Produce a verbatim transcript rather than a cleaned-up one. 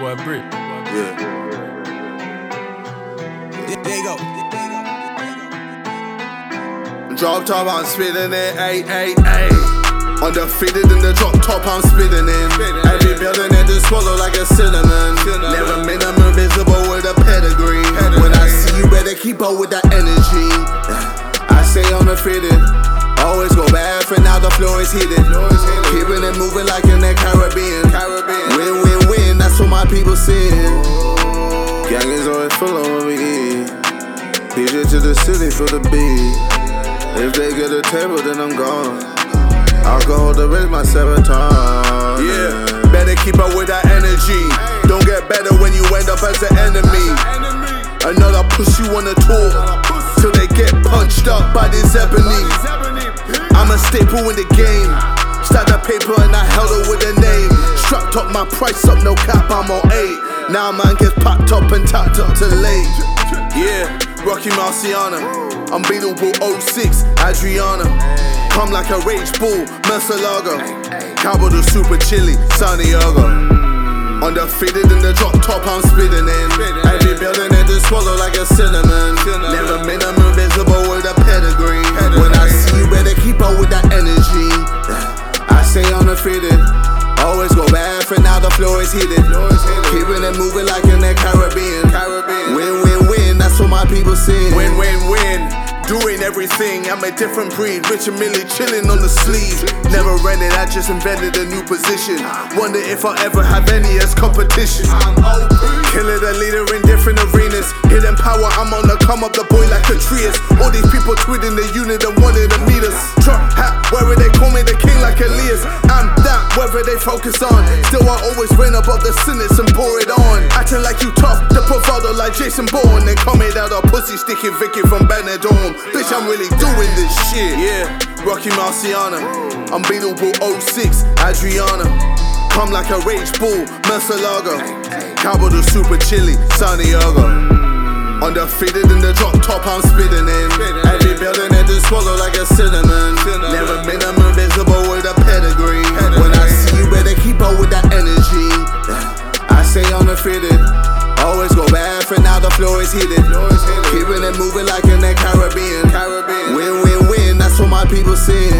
boy Brick. Yeah. There you go. Drop top, I'm spitting it, ayy, ayy, ayy. Undefeated in the drop top, I'm spitting in. Every building that just swallow like a cinnamon. Never been I'm invisible with a pedigree. When I see you, better keep up with that energy. I say undefeated. Always go bad for now, the floor is heated. Keeping it moving like in the Caribbean. Win, win, win, that's what my people saying. Gang is always full of what we eat. P J to the city for the beat. If they get a table, then I'm gone. Alcohol to raise my serotonin. Yeah, better keep up with that energy. Don't get better when you end up as an enemy. Another push you on the tour till they get punched up by this ebony. I'm a staple in the game. Stack the paper and I held it with a name. Strapped up my price up, no cap, I'm on eight. Now man gets packed up and tacked up to late. Yeah, Rocky Marciano, unbeatable oh six, Adriana. Come like a rage bull, Murcielago. Cowboy the super chilly, Santiago. Undefeated in the drop top, I'm spitting in. Every building that just swallow like a cinnamon. Never been I'm invisible with a pedigree. When I see you, better keep up with that energy. I say undefeated. Always go bad for now, the floor is heated. Keeping it moving like in the Caribbean. Win, win, win, that's what my people say. Win, win, win. Doing everything, I'm a different breed. Rich and Millie chilling on the sleeve. Never rented, I just invented a new position. Wonder if I'll ever have any as competition. Killer the leader in different arenas. Hidden power, I'm on the come up, the boy like a Trius. All these people tweeting the unit and wanted to meet us. Truck hat, wherever they call me the king like Elias. I'm that, wherever they focus on. Still I always reign above the sentence and pour it on. Acting like you tough, the bravado like Jason Bourne. Then coming out a pussy sticking Vicky from Benidorm. Bitch, I'm really doing this shit. Yeah, Rocky Marciano, unbeatable oh six, Adriana. Come like a rage bull, Murcielago. Cowboy the super chilly, Santiago. Undefeated in the drop top, I'm spitting in. Every building that just swallow like a cinnamon. Never been I'm invisible with a pedigree. When I see you, better keep up with that energy. I say undefeated. Always go bad for now, the floor is heated. Keeping it moving like in the Caribbean. Win, win, win, that's what my people say.